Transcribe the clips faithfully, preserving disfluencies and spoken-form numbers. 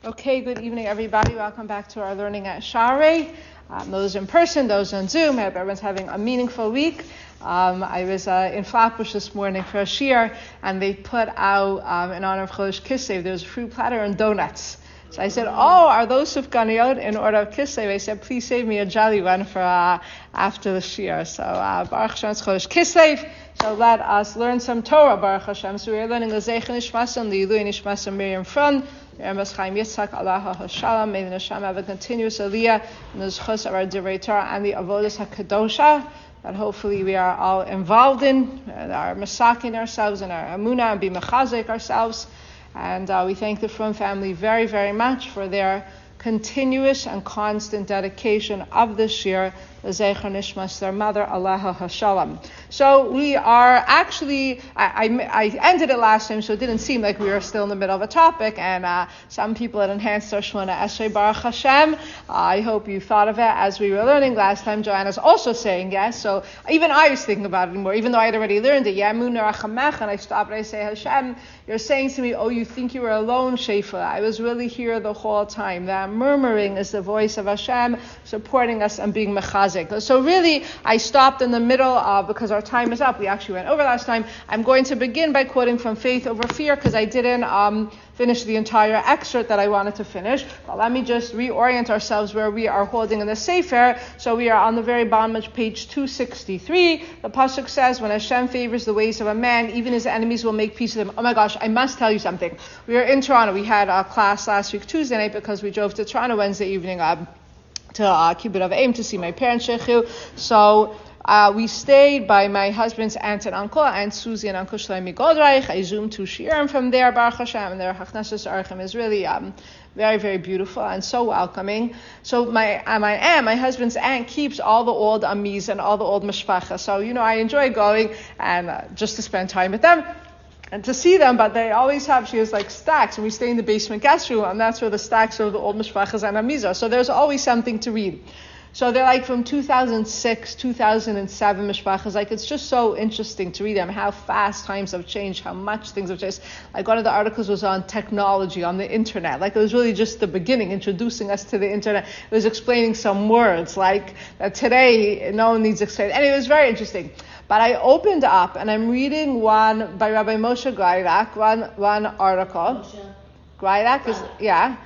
Okay, good evening, everybody. Welcome back to our learning at Sha'arei. Um, those in person, those on Zoom. I hope everyone's having a meaningful week. Um, I was uh, in Flatbush this morning for a shiur, and they put out, um, in honor of Chodesh Kislev, there was a fruit platter and donuts. So I said, oh, are those sufganiyot in order of Kislev? I said, please save me a jelly one for uh, after the shiur. So, uh, Baruch Hashem, it's Chodesh Kislev. So let us learn some Torah, Baruch Hashem. So we are learning the Zeichen Nishmasam, the Yilui Nishmasam Miriam Front, Miriam Chaim Yitzchak, Allah HaShalom. May the Neshama have a continuous aliyah in the Zchus of our Divrei Torah and the Avodas HaKadosha that hopefully we are all involved in, and are masaking ourselves and our Amunah and be mechazek ourselves. And uh, we thank the Frum family very, very much for their continuous and constant dedication of this year, the Zeicher Nishmas, their mother, Allah HaShalom. So we are actually, I, I, I ended it last time, so it didn't seem like we were still in the middle of a topic, and uh, some people had enhanced our Shemona Esrei, Baruch Hashem. Uh, I hope you thought of it as we were learning last time. Joanna's also saying yes, so even I was thinking about it more, even though I had already learned it. Yamun Rachamech, and I stopped and I say, Hashem, you're saying to me, oh, you think you were alone, Shefa. I was really here the whole time. That murmuring is the voice of Hashem supporting us and being mechazik. So really, I stopped in the middle uh, because our time is up. We actually went over last time. I'm going to begin by quoting from Faith Over Fear because I didn't um, finish the entire excerpt that I wanted to finish. But let me just reorient ourselves where we are holding in the Sefer. So we are on the very bottom of page two sixty-three. The pasuk says, when Hashem favors the ways of a man, even his enemies will make peace with him. Oh my gosh, I must tell you something. We are in Toronto. We had a class last week, Tuesday night, because we drove to Toronto Wednesday evening uh, to uh, Kibbutz of Aim to see my parents, Shechu. So uh, we stayed by my husband's aunt and uncle, Aunt Susie and Uncle Shlomi Godreich. I zoomed to Shiurim from there, Baruch Hashem, and their Hachneshes Archim is really um, very, very beautiful and so welcoming. So my uh, my aunt, my husband's aunt, keeps all the old amis and all the old mishpacha. So, you know, I enjoy going and uh, just to spend time with them and to see them, but they always have, she has like stacks, and we stay in the basement guest room, and that's where the stacks of the old mishpachas and amizah. So there's always something to read. So they're like from two thousand six, two thousand seven mishpachas. Like, it's just so interesting to read them, how fast times have changed, how much things have changed. Like, one of the articles was on technology, on the internet. Like, it was really just the beginning, introducing us to the internet. It was explaining some words, like that today no one needs explaining. And it was very interesting. But I opened up, and I'm reading one by Rabbi Moshe Greirak, one one article. Moshe. Greirak is, yeah.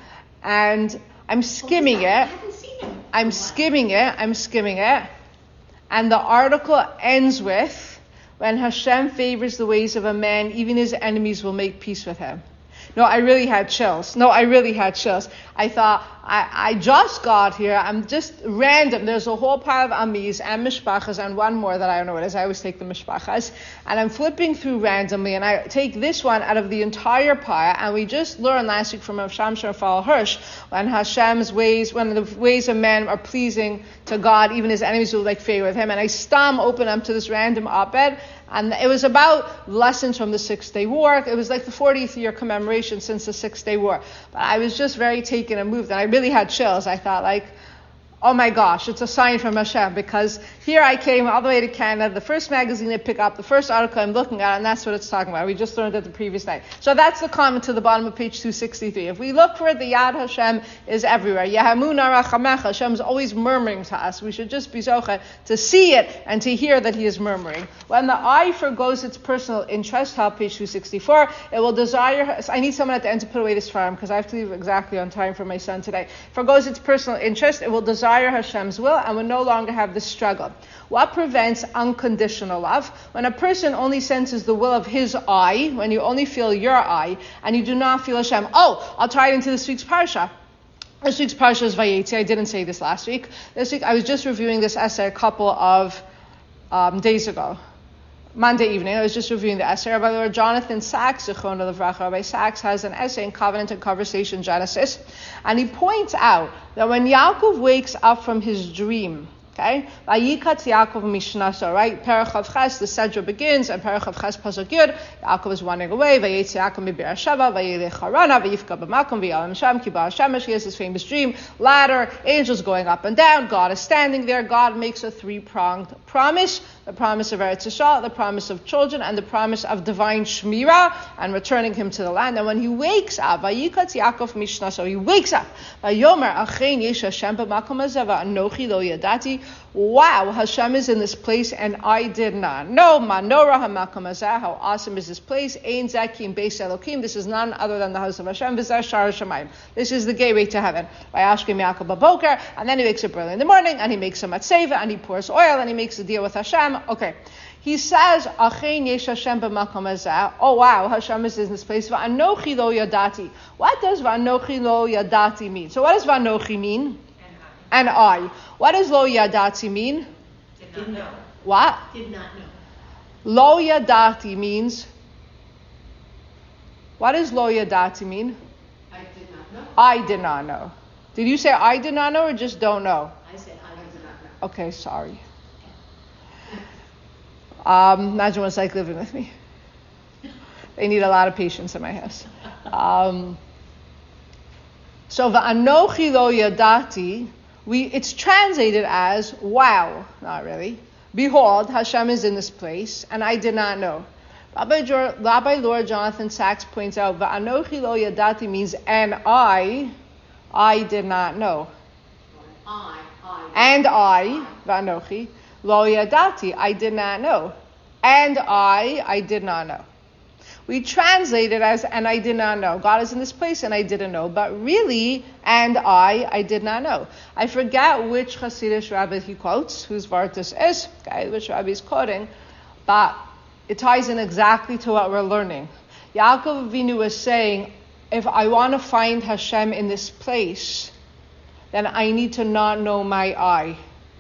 And I'm skimming it. I'm skimming it. I'm skimming it. And the article ends with, when Hashem favors the ways of a man, even his enemies will make peace with him. No, I really had chills. No, I really had chills. I thought, I, I just got here. I'm just random. There's a whole pile of amis and mishpachas and one more that I don't know what it is. I always take the mishpachas. And I'm flipping through randomly, and I take this one out of the entire pile. And we just learned last week from Rav Shamshon Raphael Hirsch, when Hashem's ways, when the ways of men are pleasing to God, even his enemies will like favor with him. And I stum open up to this random op-ed, and it was about lessons from the Six-Day War. It was like the fortieth year commemoration since the Six-Day War. But I was just very taken and moved, and I really had chills. I thought, like, oh my gosh, it's a sign from Hashem, because here I came all the way to Canada, the first magazine I pick up, the first article I'm looking at, and that's what it's talking about. We just learned it the previous night. So that's the comment to the bottom of page two sixty-three. If we look for it, the Yad Hashem is everywhere. Yahamuna Rachamecha, Hashem is always murmuring to us. We should just be zocha to see it and to hear that he is murmuring. When the eye forgoes its personal interest, top page two sixty-four, it will desire, I need someone at the end to put away this farm, because I have to leave exactly on time for my son today. Forgoes its personal interest, it will desire Hashem's will, and will no longer have this struggle. What prevents unconditional love? When a person only senses the will of his eye, when you only feel your eye, and you do not feel Hashem. Oh, I'll tie it into this week's parsha. This week's parsha is Vayetzi. I didn't say this last week. This week I was just reviewing this essay a couple of um, days ago. Monday evening, I was just reviewing the essay. Rabbi Lord Jonathan Sachs, Zichrono Livracha, Rabbi Sachs has an essay in Covenant and Conversation, Genesis, and he points out that when Yaakov wakes up from his dream, Okay? Vayikatz Yaakov Mishnaso, right? Perach of Ches, the Sedra begins, and Perach of Ches Pasuk Yud, Yaakov is wandering away, Vayetz Yaakov mi Beersheba, Vayelech Harana, Vayifka b'makom, V'yalam Shem, Ki Ba'al Shemesh, he has this famous dream, ladder, angels going up and down, God is standing there, God makes a three-pronged promise, the promise of Eretz Yisrael, the promise of children, and the promise of divine Shmira, and returning him to the land. And when he wakes up, Vayikatz Yaakov Mishnaso, he wakes up, Vayomer Achein Yesh Hashem b'makom hazeh v'anochi lo yadati. Wow, Hashem is in this place and I did not know. Manora hamakom hazeh, how awesome is this place. Ein zakim beis Elokim, this is none other than the house of Hashem. V'zeh shar Shamayim, this is the gateway to heaven. Vayashkem Yaakov baboker, and then he wakes up early in the morning and he makes a matzeva and he pours oil and he makes a deal with Hashem. Okay. He says, Achein yesh Hashem b'makom hazeh. Oh wow, Hashem is in this place. V'anochi lo yadati. What does v'anochi lo yadati mean? So what does v'anochi mean? And I. And I. What does lo yadati mean? Did not know. What? Did not know. Lo yadati means. What does lo yadati mean? I did not know. I did not know. Did you say I did not know or just don't know? I said I did not know. Okay, sorry. Um, imagine what it's like living with me. They need a lot of patience in my house. Um, so va'anochi lo yadati, we it's translated as wow, not really. Behold, Hashem is in this place, and I did not know. Rabbi, jo- Rabbi Lord Jonathan Sachs points out va'anochi lo yadati means and I, I did not know. I, I. And I, va'anochi. Lo yadati, I did not know. And I, I did not know. We translate it as, and I did not know. God is in this place and I didn't know. But really, and I, I did not know. I forget which Hasidic rabbi he quotes, whose vart this is, okay, which rabbi is quoting, but it ties in exactly to what we're learning. Yaakov Avinu is saying, if I want to find Hashem in this place, then I need to not know my I.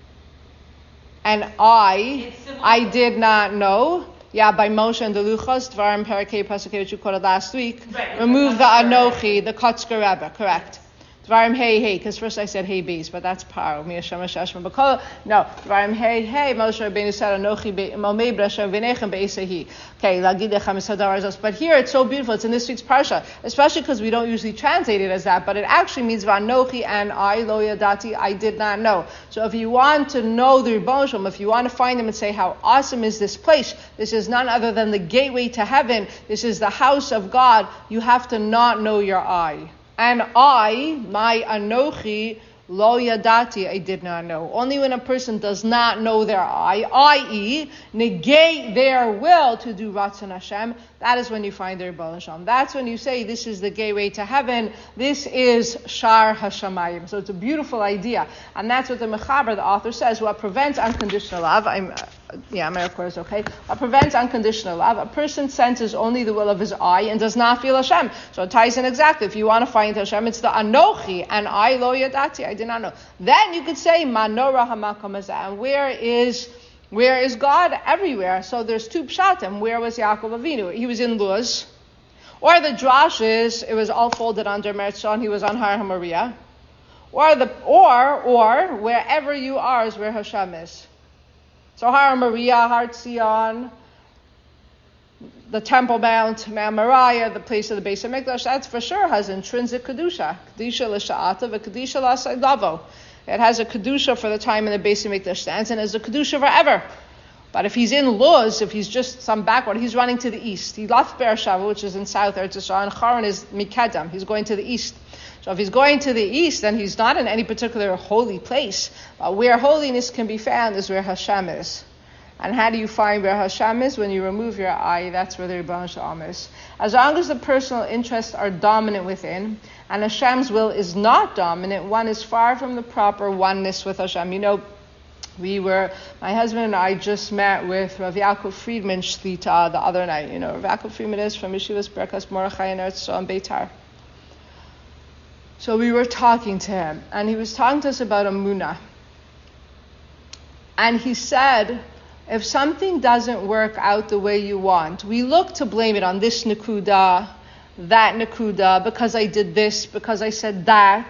And I, I did not know. Yeah, by Moshe and the Luchos, Dvarim Parakei Pasukei, which you quoted last week. Right, remove the Anochi, the Kotzker Rebbe, correct. Dvarim Hey Hey, because first I said Hey Bees, but that's Paro. Mi Hashem Hashem B'Kol. No, Dvarim Hey Hey. Moshe Rabbeinu said Anochi Momei B'Hashem V'Nechem B'Esehi. Okay, Lagid Echem Esadar Azos. But here it's so beautiful. It's in this week's parsha, especially because we don't usually translate it as that, but it actually means V'Anochi and I Lo Yadati. I did not know. So if you want to know the Rebbeinu Shalom, if you want to find them and say how awesome is this place, this is none other than the gateway to heaven. This is the house of God. You have to not know your I. And I, my Anochi, lo yadati, I did not know. Only when a person does not know their I, that is, negate their will to do Ratzon Hashem, that is when you find their Rebbeinu Shalom. That's when you say, this is the gateway to heaven. This is Shar Hashamayim. So it's a beautiful idea. And that's what the Mechaber, the author, says. What prevents unconditional love, I'm, uh, yeah, my record is okay. What prevents unconditional love, a person senses only the will of his I and does not feel Hashem. So it ties in exactly. If you want to find Hashem, it's the Anochi, and I lo yadati, I did not know. Then you could say, Manora hamakom hazeh. And where is... Where is God? Everywhere. So there's two pshatim. Where was Yaakov Avinu? He was in Luz. Or the drash is, it was all folded under Meretz, he was on Har HaMoriah. Or the or or wherever you are is where Hashem is. So Har HaMoriah, Har Tzion, the Temple Mount, Mount Moriah, the place of the Beis HaMikdash, that's for sure has intrinsic kedusha. Kedusha l'sha'ata v'kedusha l'sa'idavo. It has a kedusha for the time in the Beis HaMikdash stands, and has a kedusha forever. But if he's in Luz, if he's just some backward, he's running to the east. He left Beersheba, which is in south Eretz Yisrael, and Charan is Mikedem. He's going to the east. So if he's going to the east, then he's not in any particular holy place. But where holiness can be found is where Hashem is. And how do you find where Hashem is? When you remove your I, that's where the Rebbeinu Shalom is. As long as the personal interests are dominant within, and Hashem's will is not dominant, one is far from the proper oneness with Hashem. You know, we were, my husband and I just met with Rav Yaakov Friedman Shlita the other night. You know, Rav Yaakov Friedman is from Yeshivas Berkas Mordechai in Eretz Yisrael and Beitar. So we were talking to him, and he was talking to us about Amunah. And he said, if something doesn't work out the way you want, we look to blame it on this nakuda, that nakuda, because I did this, because I said that.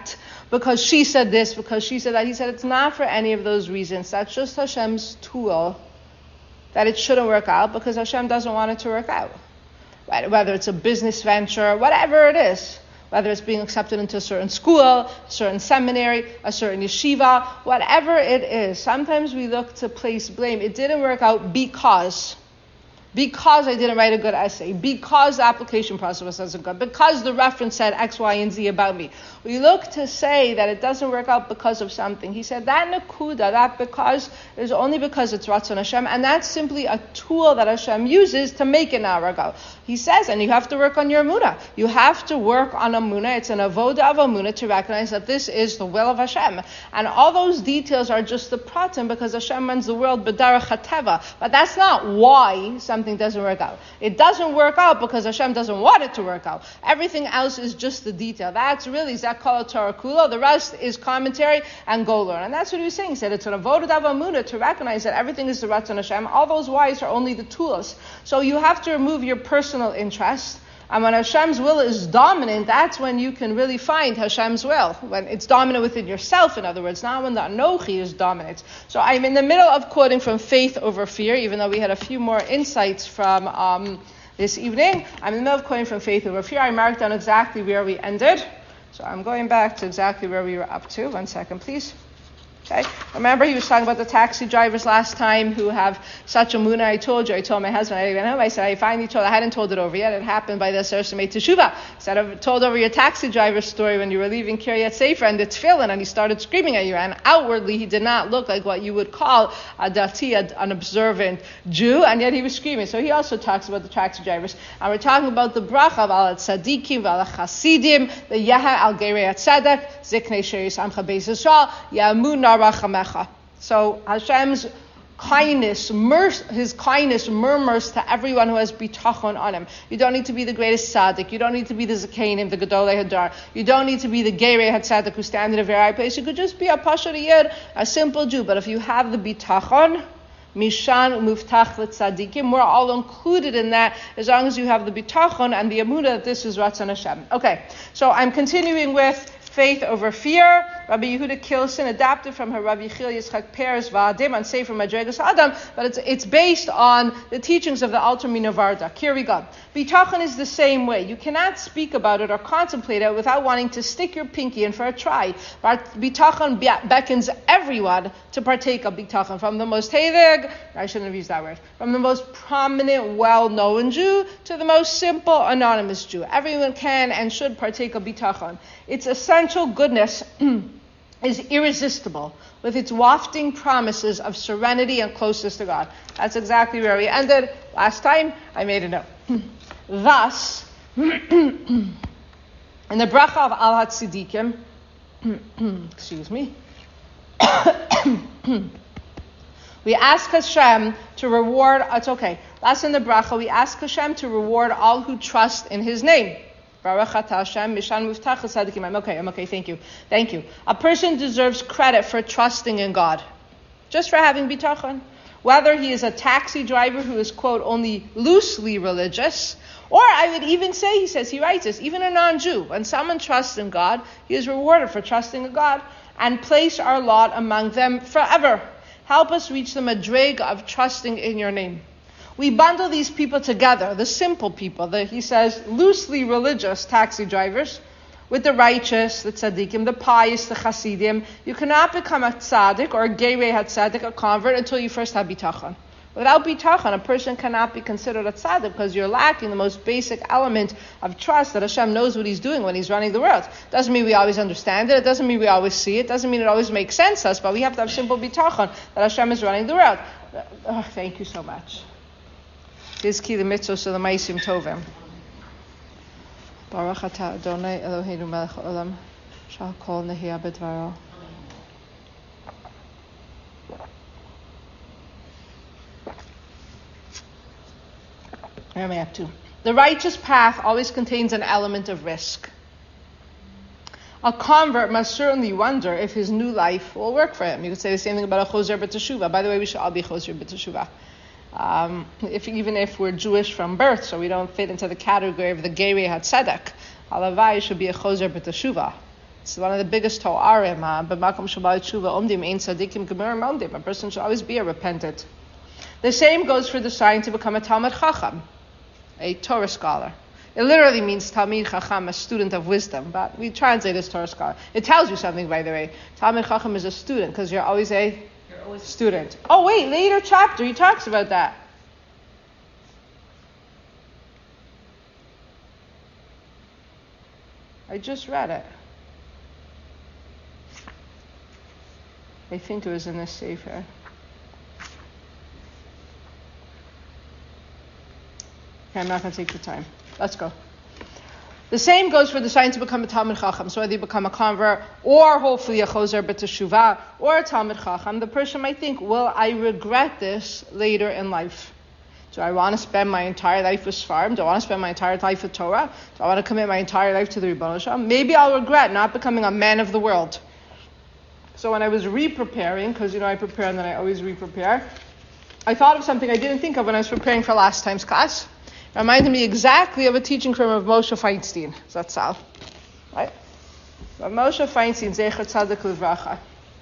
because she said this, because she said that. He said it's not for any of those reasons. That's just Hashem's tool that it shouldn't work out because Hashem doesn't want it to work out. Right? Whether it's a business venture, whatever it is, whether it's being accepted into a certain school, a certain seminary, a certain yeshiva, whatever it is, sometimes we look to place blame. It didn't work out because... Because I didn't write a good essay, because the application process wasn't good, because the reference said X, Y, and Z about me. We look to say that it doesn't work out because of something. He said that nakuda, that because, is only because it's Ratzon Hashem, and that's simply a tool that Hashem uses to make it not work out. He says, and you have to work on your emunah. You have to work on emunah. It's an avoda of emunah to recognize that this is the will of Hashem. And all those details are just the pratim because Hashem runs the world b'darach hateva. But that's not why something Something doesn't work out. It doesn't work out because Hashem doesn't want it to work out. Everything else is just the detail. That's really Zakal Torah Kula. The rest is commentary and go learn. And that's what he was saying. He said it's an avodah of emunah to recognize that everything is the Ratzon Hashem. All those whys are only the tools. So you have to remove your personal interest. And when Hashem's will is dominant, that's when you can really find Hashem's will. When it's dominant within yourself, in other words, not when the Anochi is dominant. So I'm in the middle of quoting from Faith Over Fear, even though we had a few more insights from um, this evening. I'm in the middle of quoting from Faith Over Fear. I marked down exactly where we ended. So I'm going back to exactly where we were up to. One second, please. Okay. Remember, he was talking about the taxi drivers last time who have such a emunah. I told you, I told my husband, I went home, I said, I finally told, I hadn't told it over yet. It happened by the Asher Made Teshuvah. I said, I've told over your taxi driver story when you were leaving Kiryat Sefer and the tefillin, and he started screaming at you. And outwardly, he did not look like what you would call a dati, an observant Jew, and yet he was screaming. So he also talks about the taxi drivers. And we're talking about the bracha of al tzadikim, al chasidim, the yeha al gerei tzedek, ziknei sheris amcha beis Yisrael, yamun rachamecha. So Hashem's kindness, merc- his kindness murmurs to everyone who has bitachon on him. You don't need to be the greatest tzaddik. You don't need to be the zakenim, the gedolei hadar. You don't need to be the gerei hatzaddik who stand in a very high place. You could just be a pasha yid, a simple Jew. But if you have the bitachon, mishan muftach l'tzadikim, we're all included in that as long as you have the bitachon and the emunah that this is Ratzon Hashem. Okay, so I'm continuing with Faith Over Fear. Rabbi Yehuda Kilson adapted from her Rabbi Yechiel Yitzchak Peres Va'adim on Sefer Madregas Adam, but it's it's based on the teachings of the Alter Mina Varda. Here we go. Bitachon is the same way. You cannot speak about it or contemplate it without wanting to stick your pinky in for a try. Bitachon beckons everyone to partake of bitachon, from the most heilig, I shouldn't have used that word, from the most prominent, well-known Jew to the most simple, anonymous Jew. Everyone can and should partake of bitachon. Its essential goodness is irresistible, with its wafting promises of serenity and closeness to God. That's exactly where we ended last time. I made a note. Thus, in the bracha of Al HaTzidikim, excuse me, we ask Hashem to reward, it's okay, that's in the bracha, we ask Hashem to reward all who trust in His name. Baruch atah Hashem, mishan muftach tzadikim. I'm okay, I'm okay, thank you. Thank you. A person deserves credit for trusting in God, just for having bitachon. Whether he is a taxi driver who is, quote, only loosely religious, or I would even say, he says, he writes this, even a non-Jew, when someone trusts in God, he is rewarded for trusting in God, and place our lot among them forever. Help us reach the madrega of trusting in your name. We bundle these people together, the simple people, the, he says, loosely religious taxi drivers, with the righteous, the tzaddikim, the pious, the chasidim. You cannot become a tzaddik or a gerei hatzadik, a convert, until you first have bitachon. Without bitachon, a person cannot be considered a tzaddik because you're lacking the most basic element of trust that Hashem knows what He's doing when He's running the world. Doesn't mean we always understand it. It doesn't mean we always see it. It doesn't mean it always makes sense to us, but we have to have simple bitachon that Hashem is running the world. Oh, thank you so much. Tizki the mitzvos of the Maisim Tovim. Baruch atah Adonai Eloheinu melech haolam shal kol nehiyah b'dvaro. Where am I up to? The righteous path always contains an element of risk. A convert must certainly wonder if his new life will work for him. You could say the same thing about a choser b'teshuvah. By the way, we should all be choser b'teshuvah. Um, if even if we're Jewish from birth, so we don't fit into the category of the gerei hatzedek, halavai should be a choser b'teshuvah. It's one of the biggest to'arim. Uh, b'makom shabal tshuva omdim ein tzadikim gemur omdim. A person should always be a repentant. The same goes for deciding to become a Talmid Chacham, a Torah scholar. It literally means Talmid Chacham, a student of wisdom, but we translate as Torah scholar. It tells you something, by the way. Talmid Chacham is a student, because you're always a you're always student. Oh wait, later chapter, he talks about that. I just read it. I think it was in this sefer. Okay, I'm not going to take the time. Let's go. The same goes for deciding to become a Talmid Chacham. So whether you become a convert, or hopefully a Chozer B'Teshuvah, or a Talmid Chacham, the person might think, will I regret this later in life? Do I want to spend my entire life with Sfarim? Do I want to spend my entire life with Torah? Do I want to commit my entire life to the Rebbeinu Shalom? Maybe I'll regret not becoming a man of the world. So when I was re-preparing, because you know I prepare and then I always re-prepare, I thought of something I didn't think of when I was preparing for last time's class. It reminded me exactly of a teaching from Rav Moshe Feinstein. Does that sound right? Rav Moshe Feinstein, Zecher Tzadik Livracha.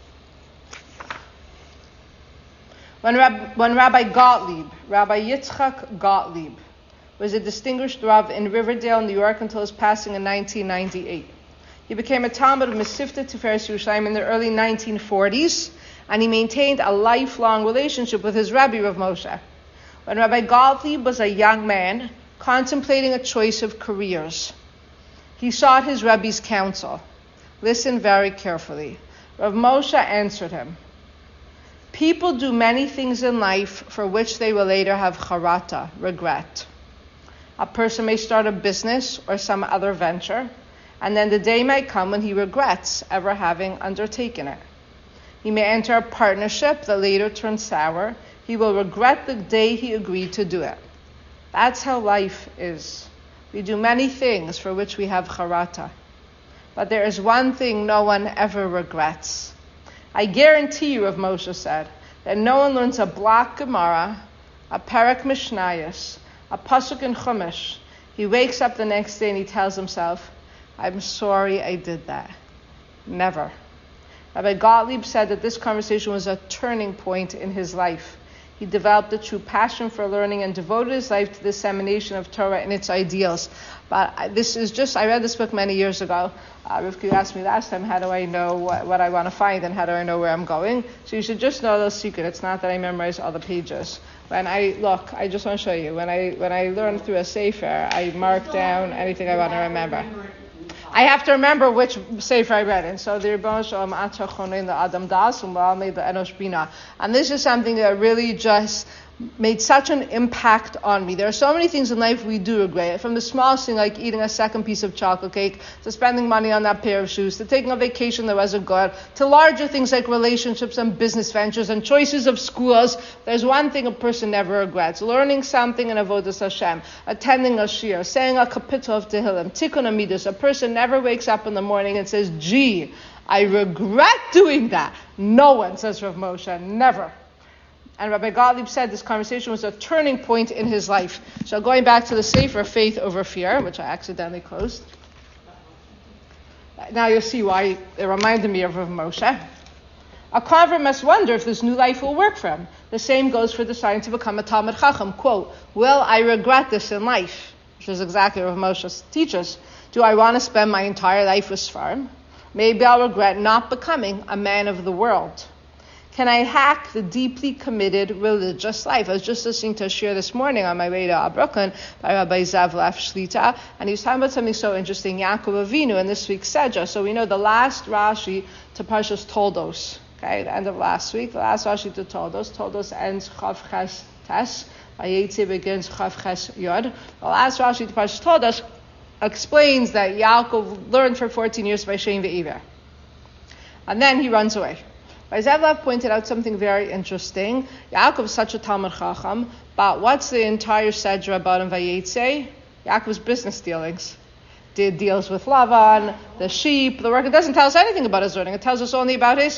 When, Rab, when Rabbi Gottlieb, Rabbi Yitzchak Gottlieb, was a distinguished Rav in Riverdale, New York, until his passing in nineteen ninety-eight. He became a Talmid of Mesivta Tiferes Yerushalayim in the early nineteen forties, and he maintained a lifelong relationship with his Rabbi Rav Moshe. When Rabbi Gottlieb was a young man contemplating a choice of careers, he sought his Rebbe's counsel. Listen very carefully. Rav Moshe answered him, people do many things in life for which they will later have charata, regret. A person may start a business or some other venture, and then the day might come when he regrets ever having undertaken it. He may enter a partnership that later turns sour. He will regret the day he agreed to do it. That's how life is. We do many things for which we have charata. But there is one thing no one ever regrets. I guarantee you, Rav Moshe said, that no one learns a block Gemara, a Perek Mishnayos, a Pasuk in Chumash. He wakes up the next day and he tells himself, I'm sorry I did that. Never. Rabbi Gottlieb said that this conversation was a turning point in his life. He developed a true passion for learning and devoted his life to the dissemination of Torah and its ideals. But this is just, I read this book many years ago. Uh, Rivka asked me last time, how do I know what, what I want to find and how do I know where I'm going? So you should just know a little secret. It's not that I memorize all the pages. When I, look, I just want to show you. When I when I learn through a sefer, I mark down anything I want to remember. I have to remember which sefer I read in. So the Rebbeinu Shalom Atcha Chonein the Adam Das U'Ma'amei the Enosh Bina. And this is something that really just made such an impact on me. There are so many things in life we do regret. From the smallest thing like eating a second piece of chocolate cake, to spending money on that pair of shoes, to taking a vacation that wasn't good, to larger things like relationships and business ventures and choices of schools. There's one thing a person never regrets. Learning something in Avodas Hashem, attending a shir, saying a kapitel of Tehillim, tikkun amidus. A person never wakes up in the morning and says, gee, I regret doing that. No one, says Rav Moshe, never. And Rabbi Gottlieb said this conversation was a turning point in his life. So going back to the Sefer Faith Over Fear, which I accidentally closed. Now you'll see why it reminded me of Rav Moshe. A convert must wonder if this new life will work for him. The same goes for deciding to become a Talmid Chacham. Quote, will I regret this in life? Which is exactly what Rav Moshe teaches. Do I want to spend my entire life with Sfarim? Maybe I'll regret not becoming a man of the world. Can I hack the deeply committed religious life? I was just listening to a shir this morning on my way to Brooklyn by Rabbi Zavlaf Shlita, and he was talking about something so interesting, Yaakov Avinu, in this week's Sedra. So we know the last Rashi to Parshas Toldos, okay, the end of last week, the last Rashi to Toldos. Toldos ends Chav Ches Tes, Vayetze begins Chav Ches Yod. The last Rashi to Parshas Toldos explains that Yaakov learned for fourteen years by Shem Ve'Iver. And then he runs away. Zavlav pointed out something very interesting. Yaakov is such a Talmid Chacham, but what's the entire Sedra about in Vayetze? Yaakov's business dealings. Did deals with Lavan, the sheep, the work. It doesn't tell us anything about his learning. It tells us only about his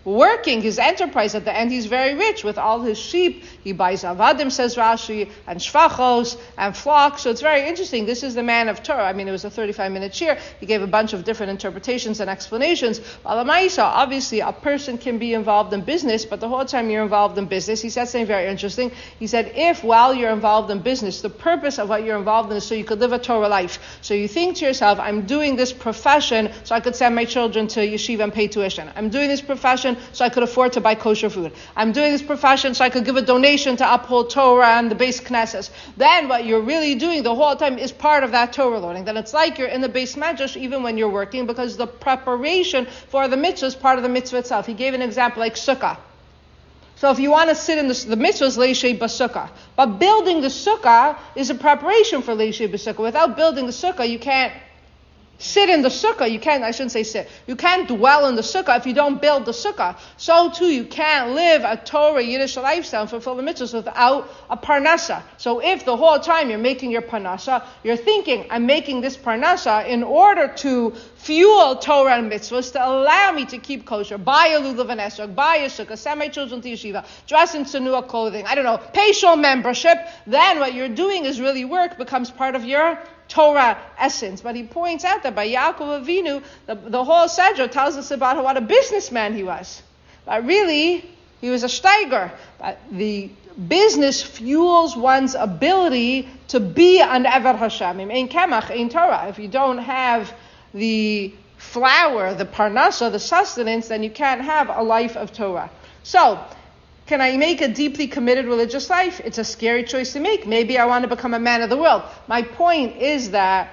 working his enterprise. At the end, he's very rich with all his sheep. He buys avadim, says Rashi, and shvachos, and flocks. So it's very interesting. This is the man of Torah. I mean, it was a thirty-five minute shir. He gave a bunch of different interpretations and explanations. Alamaisa, obviously, a person can be involved in business, but the whole time you're involved in business, he said something very interesting. He said, if while you're involved in business, the purpose of what you're involved in is so you could live a Torah life. So you think to yourself, I'm doing this profession so I could send my children to yeshiva and pay tuition. I'm doing this profession so I could afford to buy kosher food. I'm doing this profession so I could give a donation to uphold Torah and the base Knesset. Then what you're really doing the whole time is part of that Torah learning. Then it's like you're in the base medrash even when you're working, because the preparation for the mitzvah is part of the mitzvah itself. He gave an example like sukkah. So if you want to sit in the, the mitzvah is leishei b'sukkah. But building the sukkah is a preparation for leishei b'sukkah. Without building the sukkah, you can't sit in the sukkah. You can't, I shouldn't say sit. You can't dwell in the sukkah if you don't build the sukkah. So too, you can't live a Torah Yiddish lifestyle and fulfill the mitzvahs without a parnasa. So if the whole time you're making your parnasa, you're thinking, I'm making this parnasa in order to fuel Torah and mitzvahs to allow me to keep kosher, buy a lulav and esrog, buy a sukkah, send my children to yeshiva, dress in tsunua clothing, I don't know, pay shul membership, then what you're doing is really work, becomes part of your Torah essence. But he points out that by Yaakov Avinu, the, the whole Sedra tells us about what a businessman he was. But really, he was a steiger. But the business fuels one's ability to be an Eved Hashem. Ein kemach, ein Torah. If you don't have the flour, the parnasa, the sustenance, then you can't have a life of Torah. So, can I make a deeply committed religious life? It's a scary choice to make. Maybe I want to become a man of the world. My point is that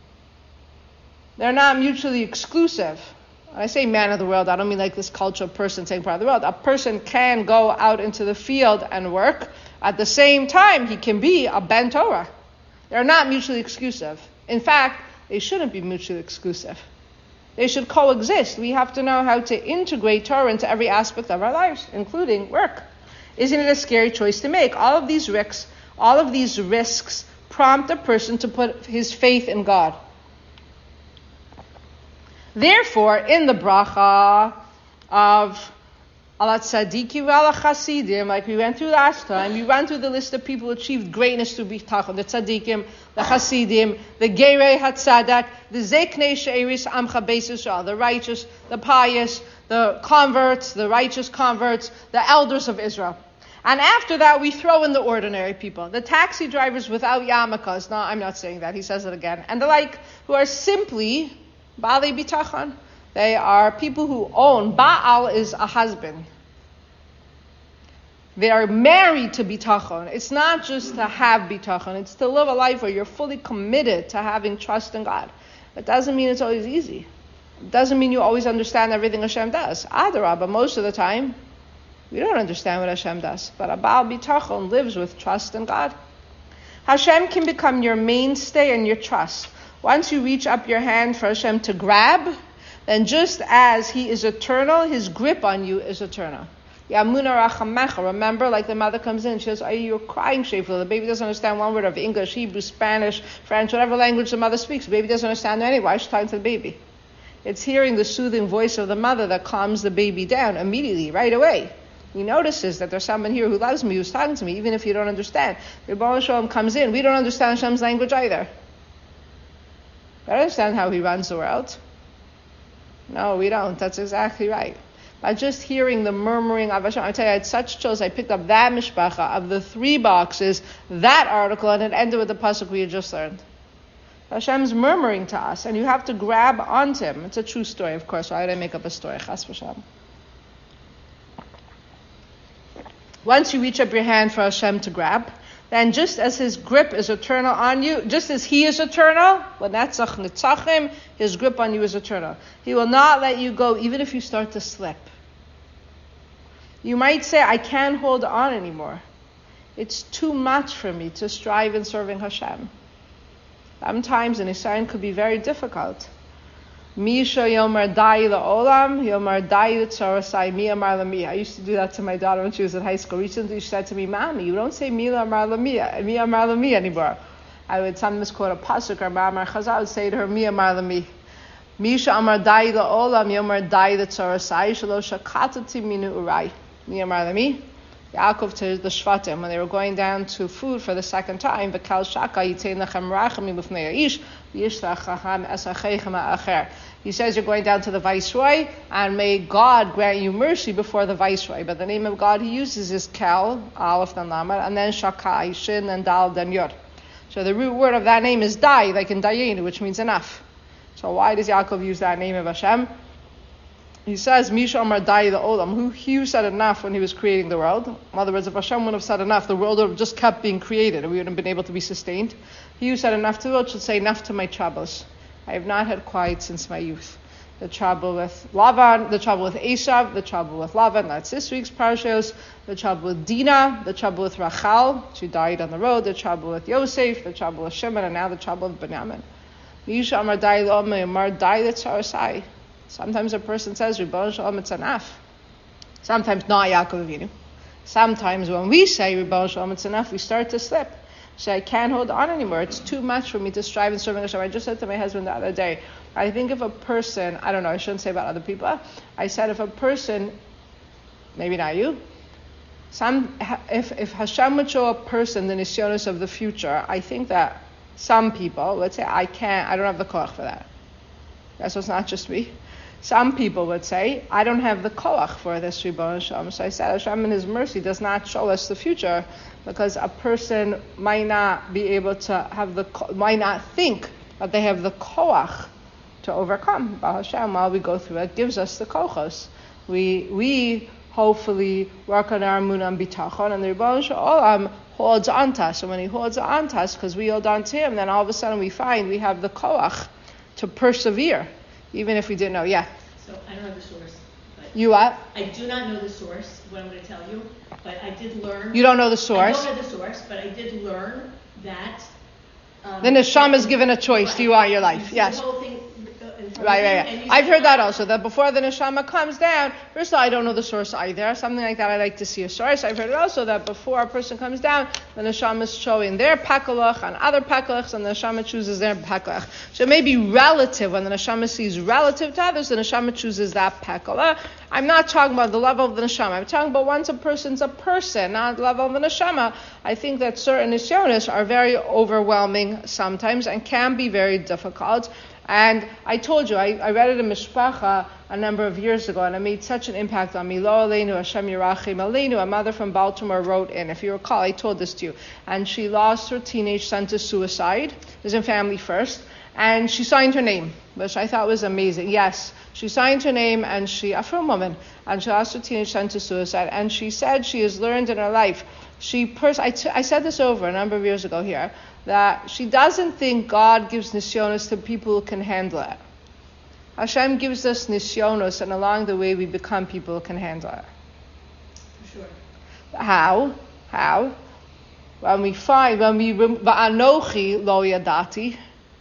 they're not mutually exclusive. When I say man of the world, I don't mean like this cultural person saying part of the world. A person can go out into the field and work. At the same time, he can be a ben Torah. They're not mutually exclusive. In fact, they shouldn't be mutually exclusive. They should coexist. We have to know how to integrate Torah into every aspect of our lives, including work. Isn't it a scary choice to make? All of these risks, all of these risks prompt a person to put his faith in God. Therefore, in the bracha of Ala tzadikim v'ala chasidim, like we went through last time, we ran through the list of people who achieved greatness through bitachon, the tzadikim, the chasidim, the gerei hatzadak, the zeknei she'eris amcha beis Yisrael, the righteous, the pious, the converts, the righteous converts, the elders of Israel. And after that, we throw in the ordinary people, the taxi drivers without yarmulkes. No, I'm not saying that. He says it again. And the like, who are simply baalei bitachon. They are people who own. Baal is a husband. They are married to bitachon. It's not just to have bitachon. It's to live a life where you're fully committed to having trust in God. It doesn't mean it's always easy. It doesn't mean you always understand everything Hashem does. Adarabah, but most of the time, we don't understand what Hashem does. But a Baal bitachon lives with trust in God. Hashem can become your mainstay and your trust. Once you reach up your hand for Hashem to grab, then just as He is eternal, His grip on you is eternal. Yamuna rachamecha. Remember, like the mother comes in and she says, "Are you crying, Shefla?" The baby doesn't understand one word of English, Hebrew, Spanish, French, whatever language the mother speaks. The baby doesn't understand any. Why is she talking to the baby? It's hearing the soothing voice of the mother that calms the baby down immediately, right away. He notices that there's someone here who loves me, who's talking to me, even if you don't understand. Rebbe Shalom comes in. We don't understand Hashem's language either. I don't understand how He runs the world. No, we don't. That's exactly right. By just hearing the murmuring of Hashem, I tell you, I had such chills. I picked up that mishpacha of the three boxes, that article, and it ended with the pasuk we had just learned. Hashem's murmuring to us, and you have to grab onto Him. It's a true story, of course. Why would I make up a story? Chas v'shalom. Once you reach up your hand for Hashem to grab, then just as His grip is eternal on you, just as He is eternal, l'netzach nitzachim, His grip on you is eternal. He will not let you go even if you start to slip. You might say, I can't hold on anymore. It's too much for me to strive in serving Hashem. Sometimes an Isayan could be very difficult. Misha yomar dai la'olam, yomar dai l'tzorasai, mi amar l'mi. I used to do that to my daughter when she was in high school. Recently she said to me, Mommy, you don't say mi amar l'mi, mi amar l'mi anymore. I would sometimes quote a pasuk or ma'amar chazal, I would say to her, mi amar l'mi. Misha amar dai la'olam yomar dai l'tzorasai shelo shakatati minu urai. Mi amar lemi. Yaakov to the Shvatim, when they were going down to food for the second time, V'kal shaka yitein lechem rachamim b'fnei ha'ish, v'yishlach chacham esacheichem ha'acher. He says you're going down to the viceroy, and may God grant you mercy before the viceroy. But the name of God he uses is Kel, Aleph then Lamed, and then Shakai, Shin, and Dal then Yod. So the root word of that name is Dai, like in Dayenu, which means enough. So why does Yaakov use that name of Hashem? He says, Misha Amar Dai the Olam, who he who said enough when he was creating the world. In other words, if Hashem wouldn't have said enough, the world would have just kept being created, and we wouldn't have been able to be sustained. He who said enough to the world should say enough to my troubles. I have not had quiet since my youth. The trouble with Lavan, the trouble with Esav, the trouble with Lavan, that's this week's parashos, the trouble with Dinah, the trouble with Rachel, she died on the road, the trouble with Yosef, the trouble with Shimon, and now the trouble with Benjamin. Misha Amar Dai L'Omei Amar Dai L'Tzarasai. Sometimes a person says, Ribbon Shalom, it's enough. Sometimes not Yaakov Avinu. Sometimes when we say, Ribbon Shalom, it's enough, we start to slip. Say, I can't hold on anymore. It's too much for me to strive and serve Hashem. I just said to my husband the other day, I think if a person, I don't know, I shouldn't say about other people, I said if a person, maybe not you, some, if, if Hashem would show a person the nisyonos of the future, I think that some people would say, I can't, I don't have the koach for that. That's what's not just me. Some people would say, I don't have the koach for this Ribbon Shalom. So I said, Hashem in His mercy does not show us the future because a person might not be able to have the, might not think that they have the koach to overcome. But Hashem, while we go through it, gives us the kochos. We, we hopefully work on our emunah and bitachon, and the Ribbon Shalom holds on to us. And when He holds on to us, because we hold on to Him, then all of a sudden we find we have the koach to persevere. Even if we didn't know, yeah. So I don't know the source. But you what? I do not know the source, what I'm going to tell you, but I did learn. You don't know the source? I don't know the source, but I did learn that. Um, the neshama is given a choice. Right. Do you want your life? You see Yes. The whole thing, uh, in front Right, of right, you, right. and you I've say, heard that "Oh, also, that before the neshama comes down, first of all, I don't know the source either. Something like that, I like to see a source. I've heard it also that before a person comes down, the neshama is showing their pakalach and other pakalachs, and the neshama chooses their pakalach. So it may be relative. When the neshama sees relative to others, the neshama chooses that pakalach. I'm not talking about the level of the neshama. I'm talking about once a person's a person, not the level of the neshama. I think that certain nisyonos are very overwhelming sometimes and can be very difficult. And I told you, I, I read it in Mishpacha a number of years ago, and it made such an impact on me. Lo Aleinu Hashem Yirachim Aleinu. A mother from Baltimore wrote in, if you recall, I told this to you, and she lost her teenage son to suicide. It was in Family First. And she signed her name, which I thought was amazing. Yes, she signed her name, and she, a from woman, and she lost her teenage son to suicide. And she said she has learned in her life, she pers- I, t- I said this over a number of years ago here, that she doesn't think God gives nisyonos to people who can handle it. Hashem gives us nisyonos, and along the way we become people who can handle it. For sure. How? How? When we find, when we, va'anochi lo yadati,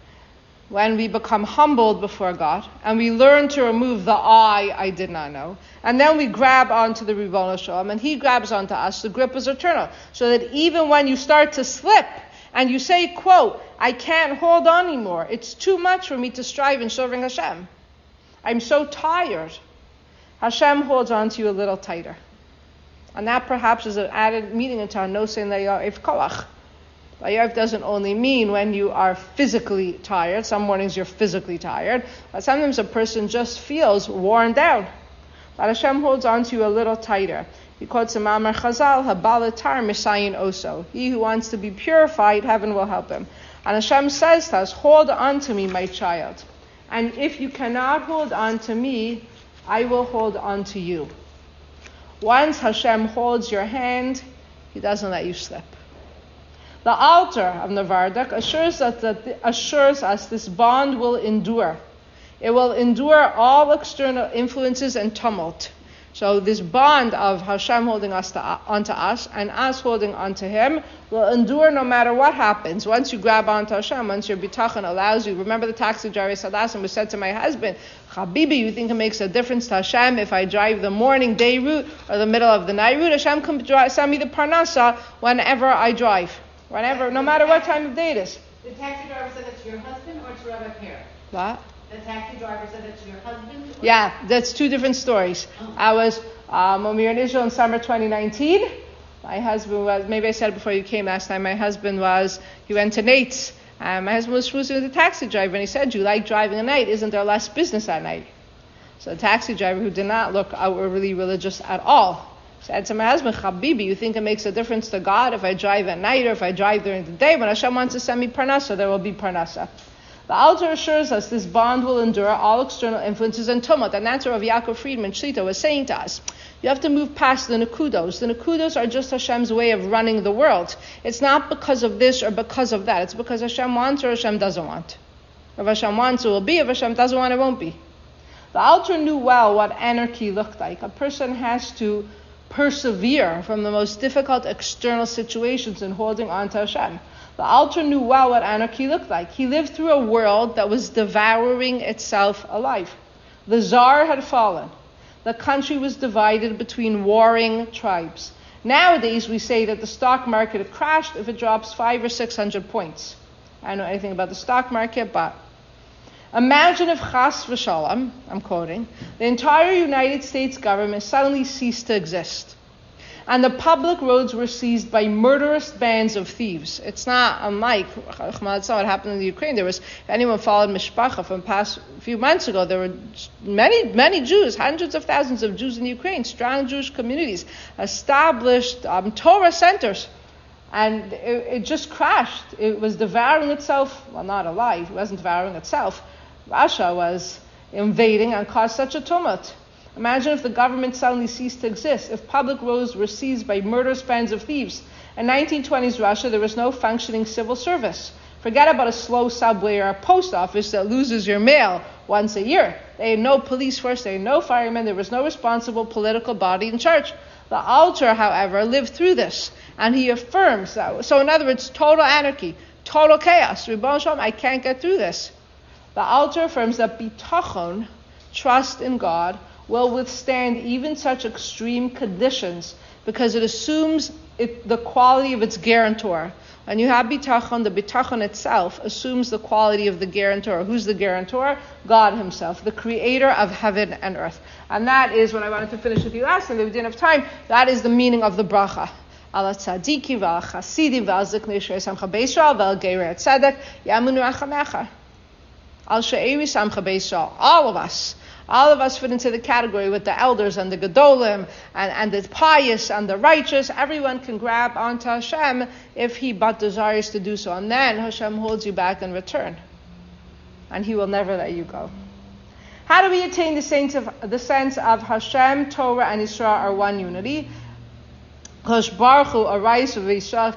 when we become humbled before God, and we learn to remove the I, I did not know, and then we grab onto the Ribbon Shalom, and He grabs onto us, the grip is eternal. So that even when you start to slip, and you say, quote, I can't hold on anymore, it's too much for me to strive in serving Hashem, I'm so tired, Hashem holds on to you a little tighter. And that perhaps is an added meaning into our nosen le'ya'if koach. Layarv doesn't only mean when you are physically tired. Some mornings you're physically tired. But sometimes a person just feels worn down. But Hashem holds on to you a little tighter. He quotes a Ma'amar Chazal, Habalatar Misayin Oso. He who wants to be purified, heaven will help him. And Hashem says to us, hold on to me, my child. And if you cannot hold on to me, I will hold on to you. Once Hashem holds your hand, He doesn't let you slip. The altar of Navardak assures us that assures us this bond will endure. It will endure all external influences and tumult. So this bond of Hashem holding us to, onto us and us holding onto Him will endure no matter what happens. Once you grab onto Hashem, once your bitachon allows you. Remember the taxi driver Sadasim was said to my husband, Habibi, you think it makes a difference to Hashem if I drive the morning day route or the middle of the night route? Hashem can drive, send me the parnasa whenever I drive. Whenever, no matter what time of day it is. The taxi driver said that to your husband or to Rabbi Pierre? What? The taxi driver said it's your husband? Or- Yeah, that's two different stories. Oh. I was, um, when we were in Israel in summer twenty nineteen, my husband was, maybe I said it before you came last time, my husband was, he went to Nate's, and my husband was schmoozing with the taxi driver, and he said, "Do you like driving at night? Isn't there less business at night?" So the taxi driver, who did not look outwardly religious at all, said to my husband, "Habibi, you think it makes a difference to God if I drive at night or if I drive during the day? When Hashem wants to send me parnasa, there will be parnasa." The Alter assures us this bond will endure all external influences and tumult, and that's what Rav Yaakov Friedman Shlita was saying to us. You have to move past the Nakudos. The Nakudos are just Hashem's way of running the world. It's not because of this or because of that. It's because Hashem wants or Hashem doesn't want. If Hashem wants, it will be. If Hashem doesn't want, it won't be. The Alter knew well what anarchy looked like. A person has to persevere from the most difficult external situations in holding on to Hashem. The Alter knew well what anarchy looked like. He lived through a world that was devouring itself alive. The Tsar had fallen. The country was divided between warring tribes. Nowadays, we say that the stock market had crashed if it drops five or six hundred points. I don't know anything about the stock market, but imagine if Chas v'Shalom, I'm quoting, the entire United States government suddenly ceased to exist, and the public roads were seized by murderous bands of thieves. It's not unlike what happened in the Ukraine. There was, if anyone followed Mishpacha from past few months ago, there were many, many Jews, hundreds of thousands of Jews in the Ukraine, strong Jewish communities, established um, Torah centers, and it, it just crashed. It was devouring itself, well, not alive, it wasn't devouring itself. Russia was invading and caused such a tumult. Imagine if the government suddenly ceased to exist, if public roads were seized by murderous bands of thieves. In nineteen twenties Russia, there was no functioning civil service. Forget about a slow subway or a post office that loses your mail once a year. They had no police force, they had no firemen, there was no responsible political body in charge. The Alter, however, lived through this, and he affirms that. So in other words, total anarchy, total chaos. Ribbon Shalom, I can't get through this. The Alter affirms that bitachon, trust in God, will withstand even such extreme conditions because it assumes it, the quality of its guarantor. When you have bitachon, the bitachon itself assumes the quality of the guarantor. Who's the guarantor? God himself, the creator of heaven and earth. And that is what I wanted to finish with you last time, but we didn't have time. That is the meaning of the bracha. Ala tzadiki v'al chasidim v'al ziknei shrei samcha b'Yisrael v'al geirei tzedek yamunu achamecha. Al she'eri samcha b'Yisrael. All of us. All of us fit into the category with the elders and the gedolim and, and the pious and the righteous. Everyone can grab onto Hashem if he but desires to do so. And then Hashem holds you back in return. And he will never let you go. How do we attain the sense of, the sense of Hashem, Torah, and Yisrael are one unity? Kosh Baruch Hu arais v'Yisrael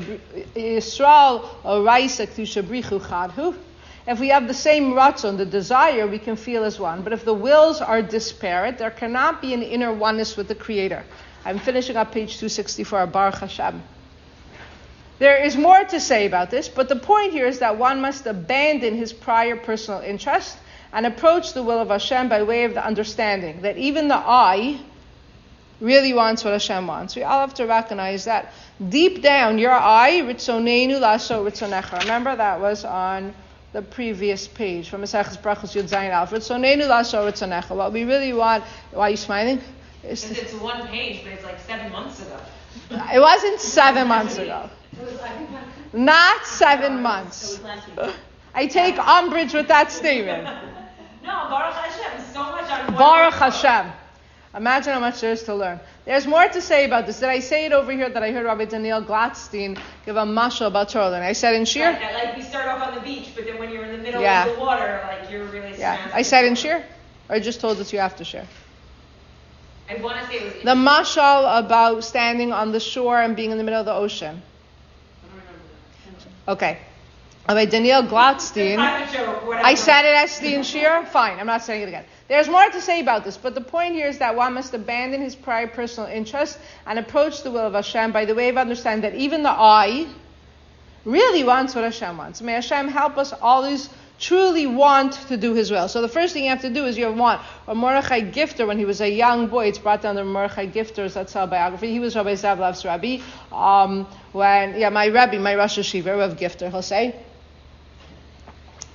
arais k'tisha brichu chadhu. If we have the same ratzon, the desire, we can feel as one. But if the wills are disparate, there cannot be an inner oneness with the Creator. I'm finishing up page two sixty-four, Baruch Hashem. There is more to say about this, but the point here is that one must abandon his prior personal interest and approach the will of Hashem by way of the understanding that even the I really wants what Hashem wants. We all have to recognize that. Deep down, your I, ritzonenu laso ritzonecha. Remember that was on the previous page from Maseches Brachos Yud Zayin Aleph. Ritzonenu laso ritzonecha. What we really want. Why are you smiling? It's, it's one page, but it's like seven months ago. It wasn't seven months ago. Not seven months. I take umbrage with that statement. No, Baruch Hashem. So much on Baruch Hashem. Imagine how much there is to learn. There's more to say about this. Did I say it over here that I heard Rabbi Daniel Gladstein give a mashal about Torah? And I said in Shir? Right, like you start off on the beach, but then when you're in the middle yeah. of the water, like you're really Yeah. I said in Shir? Or I just told it to you after Shir? I want to say it was the mashal about standing on the shore and being in the middle of the ocean. I don't remember that. Okay. Rabbi Daniel Gladstein. I said it as Steve Shir. Fine, I'm not saying it again. There's more to say about this, but the point here is that one must abandon his prior personal interest and approach the will of Hashem by the way of understanding that even the I really wants what Hashem wants. May Hashem help us always truly want to do His will. So the first thing you have to do is you have want. Or Mordechai Gifter, when he was a young boy, it's brought down the Mordechai Gifter's Atzal biography. He was Rabbi Zavlav's Rabbi. Um, when, yeah, my Rabbi, my Rosh Hashiva of Gifter, he'll say.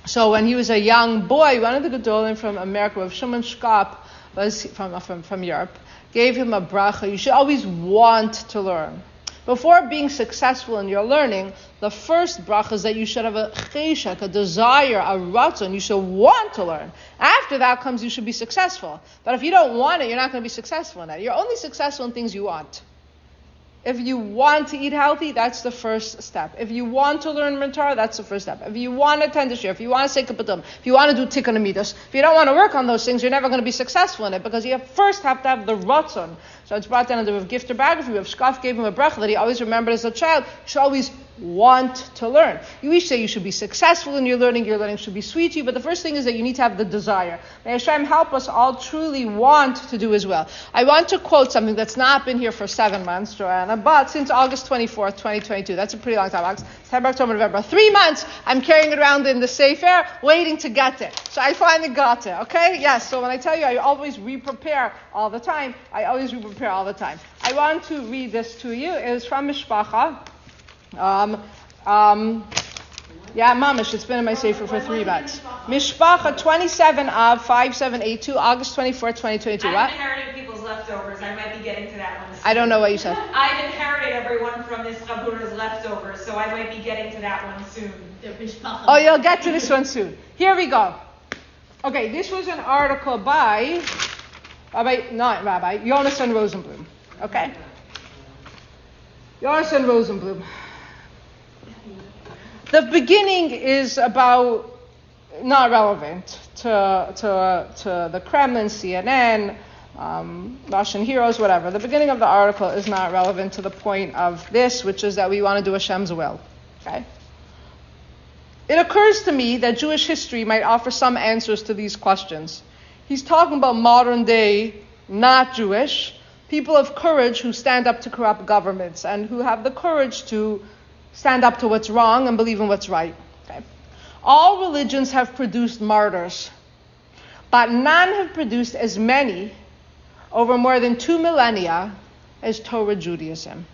So when he was a young boy, one of the Gedolim from America, Rav Shimon Shkop, was from, from, from Europe, gave him a bracha. You should always want to learn. Before being successful in your learning, the first bracha is that you should have a cheshek, a desire, a ratzon. You should want to learn. After that comes you should be successful. But if you don't want it, you're not going to be successful in that. You're only successful in things you want. If you want to eat healthy, that's the first step. If you want to learn Torah, that's the first step. If you want to attend the shir, if you want to say kipputim, if you want to do tikkun amidas, if you don't want to work on those things, you're never going to be successful in it because you have, first have to have the ratzon. So it's brought down in the Rav Gifter biography. Rav Shkaf gave him a bracha that he always remembered as a child. You should always want to learn. You each say you should be successful in your learning. Your learning should be sweet to you. But the first thing is that you need to have the desire. May Hashem help us all truly want to do as well. I want to quote something that's not been here for seven months, Joanna, but since August twenty-fourth, twenty twenty-two. That's a pretty long time. August, September, October, November. Three months I'm carrying it around in the Sefer, waiting to get it. So I finally got it, okay? Yes, so when I tell you I always re-prepare all the time, I always re-prepare all the time. I want to read this to you. It is from Mishpacha. Um, um, yeah, Mamish, it's been in my Sefer for three months. Mishpacha twenty-seven of five seven eight two, August twenty-fourth, twenty twenty-two. I've What? inherited people's leftovers. I might be getting to that one soon. I don't know what you said. I've inherited everyone from this Chabura's leftovers, so I might be getting to that one soon. Oh, you'll get to this one soon. Here we go. Okay, this was an article by, Rabbi, not Rabbi, Yonason Rosenblum. Okay. Yonason Rosenblum. The beginning is about, not relevant to to to the Kremlin, C N N, um, Russian heroes, whatever. The beginning of the article is not relevant to the point of this, which is that we want to do Hashem's will. Okay? It occurs to me that Jewish history might offer some answers to these questions. He's talking about modern day, not Jewish, people of courage who stand up to corrupt governments and who have the courage to stand up to what's wrong and believe in what's right. Okay? All religions have produced martyrs, but none have produced as many over more than two millennia as Torah Judaism.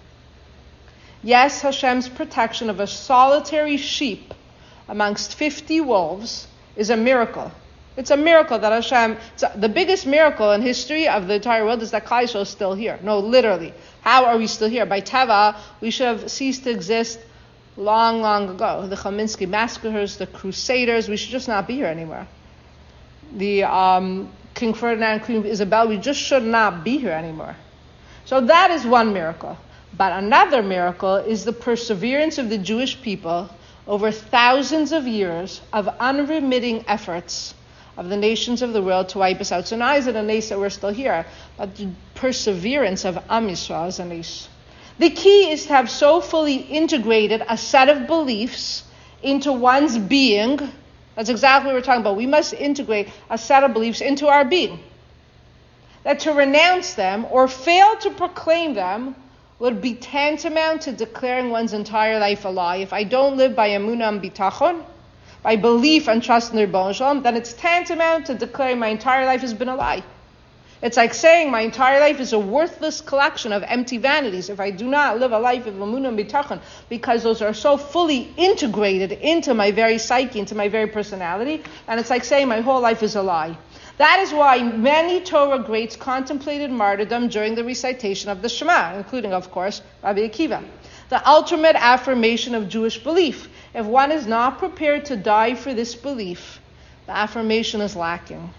Yes, Hashem's protection of a solitary sheep amongst fifty wolves is a miracle. It's a miracle that Hashem, a, the biggest miracle in history of the entire world is that Klal Yisrael is still here. No, literally. How are we still here? By Teva, we should have ceased to exist long, long ago. The Chaminsky massacres, the Crusaders, we should just not be here anymore. The um, King Ferdinand, Queen Isabel, we just should not be here anymore. So that is one miracle. But another miracle is the perseverance of the Jewish people over thousands of years of unremitting efforts of the nations of the world to wipe us out. So not is it a nace that we're still here, but the perseverance of Am Yisrael is a nace. The key is to have so fully integrated a set of beliefs into one's being. That's exactly what we're talking about. We must integrate a set of beliefs into our being. That to renounce them or fail to proclaim them would be tantamount to declaring one's entire life a lie. If I don't live by emunah and bitachon, by belief and trust in the Rebbeinu Shalom, then it's tantamount to declaring my entire life has been a lie. It's like saying my entire life is a worthless collection of empty vanities if I do not live a life of emunah and bitachon, because those are so fully integrated into my very psyche, into my very personality, and it's like saying my whole life is a lie. That is why many Torah greats contemplated martyrdom during the recitation of the Shema, including, of course, Rabbi Akiva. The ultimate affirmation of Jewish belief. If one is not prepared to die for this belief, the affirmation is lacking.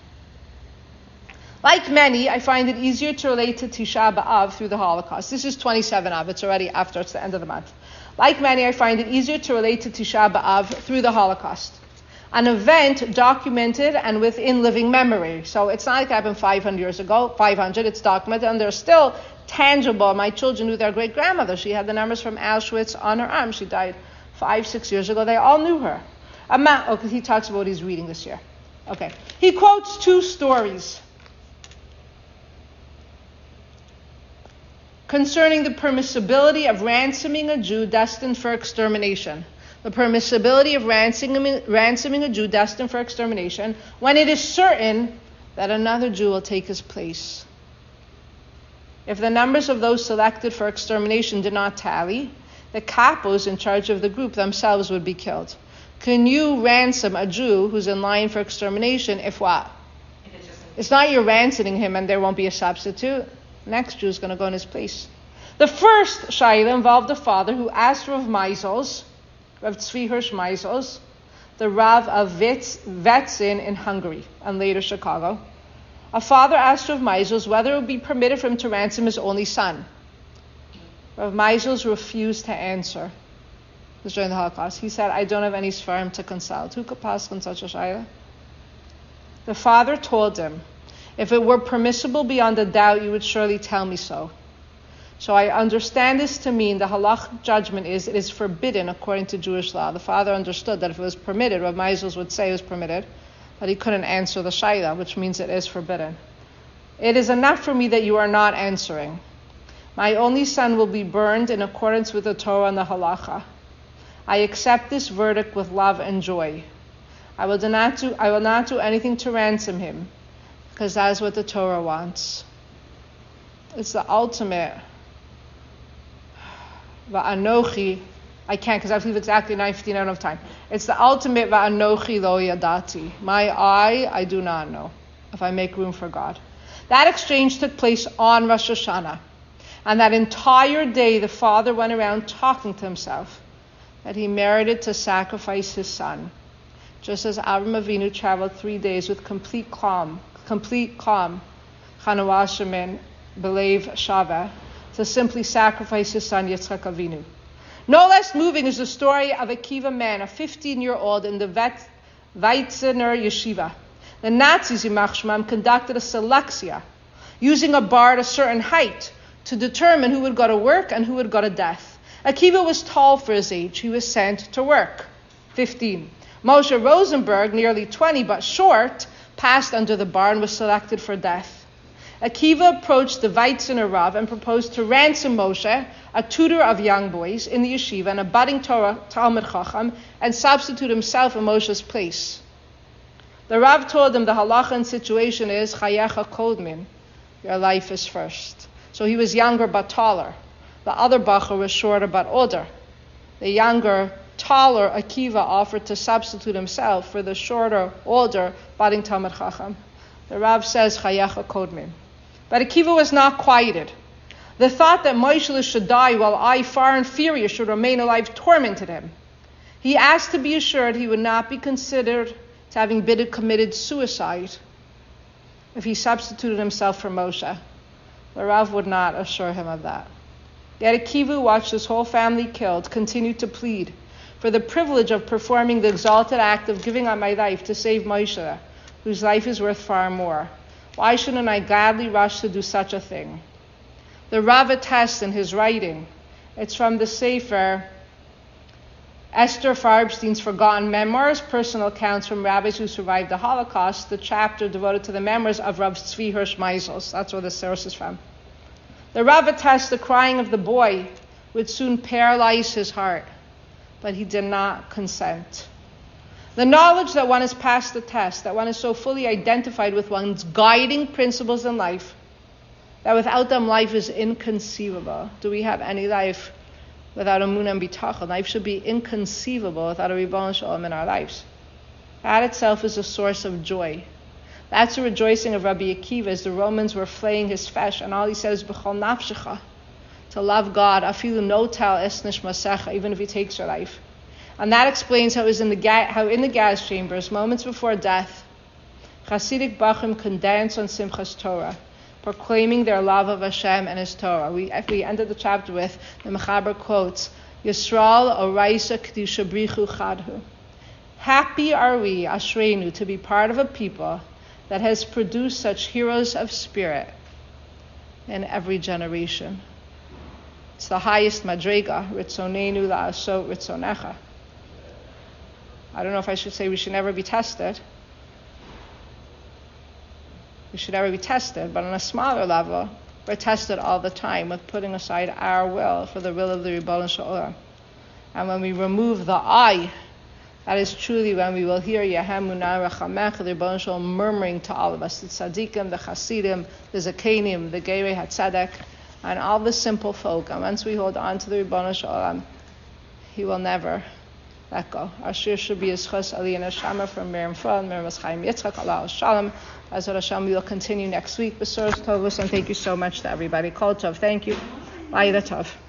Like many, I find it easier to relate to Tisha B'Av through the Holocaust. This is twenty-seven Av. It's already after, it's the end of the month. Like many, I find it easier to relate to Tisha B'Av through the Holocaust. An event documented and within living memory. So it's not like it happened five hundred years ago, five hundred, it's documented, and they're still tangible. My children knew their great-grandmother. She had the numbers from Auschwitz on her arm. She died five, six years ago. They all knew her. Ama- oh, because he talks about what he's reading this year. Okay. He quotes two stories concerning the permissibility of ransoming a Jew destined for extermination. The permissibility of ransoming, ransoming a Jew destined for extermination when it is certain that another Jew will take his place. If the numbers of those selected for extermination did not tally, the capos in charge of the group themselves would be killed. Can you ransom a Jew who's in line for extermination if what? If it's just It's not you're ransoming him and there won't be a substitute. Next Jew is going to go in his place. The first Shaila involved a father who asked Rav Meisels, Rav Tzvi Hirsch Meisels, the Rav of Vitz, Vetzin in Hungary and later Chicago. A father asked Rav Meisels whether it would be permitted for him to ransom his only son. Rav Meisels refused to answer. This was during the Holocaust. He said, I don't have any sfarim to consult. Who could pass on such a Shaila? The father told him, if it were permissible beyond a doubt, you would surely tell me so. So I understand this to mean the halach judgment is it is forbidden according to Jewish law. The father understood that if it was permitted, Rav Meisels would say it was permitted, but he couldn't answer the shaila, which means it is forbidden. It is enough for me that you are not answering. My only son will be burned in accordance with the Torah and the halacha. I accept this verdict with love and joy. I will not do, I will not do anything to ransom him, because that is what the Torah wants. It's the ultimate. Va'anochi, I can't because I believe exactly nine fifteen, I don't have time. It's the ultimate va'anochi lo yadati. My I, I do not know, if I make room for God. That exchange took place on Rosh Hashanah. And that entire day the father went around talking to himself that he merited to sacrifice his son. Just as Avram Avinu traveled three days with complete calm, complete calm, Chanua Shemin, Belev Shaveh, to simply sacrifice his son Yitzchak Avinu. No less moving is the story of a Akiva man, a fifteen-year-old in the Vet, Weizsäcker Yeshiva. The Nazis, Yimach Shemam, conducted a selexia, using a bar at a certain height to determine who would go to work and who would go to death. Akiva was tall for his age. He was sent to work, fifteen. Moshe Rosenberg, nearly twenty but short, passed under the bar and was selected for death. Akiva approached the Weizsäcker Rav and proposed to ransom Moshe, a tutor of young boys in the yeshiva and a budding Torah Talmud Chacham, and substitute himself in Moshe's place. The Rav told him the halacha and situation is chayecha kodmin, your life is first. So he was younger but taller. The other bacher was shorter but older. The younger, taller Akiva offered to substitute himself for the shorter, older budding Talmud Chacham. The Rav says chayecha kodmin. But Akiva was not quieted. The thought that Moshe should die while I, far inferior, should remain alive tormented him. He asked to be assured he would not be considered to having been committed suicide if he substituted himself for Moshe. The Rav would not assure him of that. Yet Akiva, who watched his whole family killed, continued to plead for the privilege of performing the exalted act of giving up my life to save Moshe, whose life is worth far more. Why shouldn't I gladly rush to do such a thing? The Rav attests in his writing. It's from the Sefer Esther Farbstein's Forgotten Memoirs, personal accounts from rabbis who survived the Holocaust, the chapter devoted to the memoirs of Rav Tzvi Hirsch Meisels. That's where the source is from. The Rav attests the crying of the boy would soon paralyze his heart, but he did not consent. The knowledge that one has passed the test, that one is so fully identified with one's guiding principles in life, that without them life is inconceivable. Do we have any life without emunah and bitachon? Life should be inconceivable without a Ribono Shel Olam in our lives. That itself is a source of joy. That's the rejoicing of Rabbi Akiva as the Romans were flaying his flesh, and all he says, B'chol nafshecha, to love God, afilu no tal es nishmasecha, even if he takes your life. And that explains how, it was in the ga- how in the gas chambers, moments before death, Hasidic Bachim can dance on Simchas Torah, proclaiming their love of Hashem and His Torah. We, we ended the chapter with the Mechaber quotes, Yisrael oraisa kedusha brichu chadhu. Happy are we, Ashreinu, to be part of a people that has produced such heroes of spirit in every generation. It's the highest madrega, ritzonenu la'asot ritzonecha. I don't know if I should say we should never be tested. We should never be tested, but on a smaller level, we're tested all the time with putting aside our will for the will of the Ribono Shel Olam. And when we remove the I, that is truly when we will hear Yehem Munah Rachamecha, the Ribono Shel Olam murmuring to all of us, the tzaddikim, the chasidim, the zakenim, the gerei hatzedek, and all the simple folk. And once we hold on to the Ribono Shel Olam, He will never let go. Our shir should be Yitzchas Aliyah Shama from Miriam Fran, Miriam Chaim Yitzchak, Allah Shalom. As Hashem, we will continue next week. Besoros Tovos, and thank you so much to everybody. Kol Tov, thank you. Laila Tov.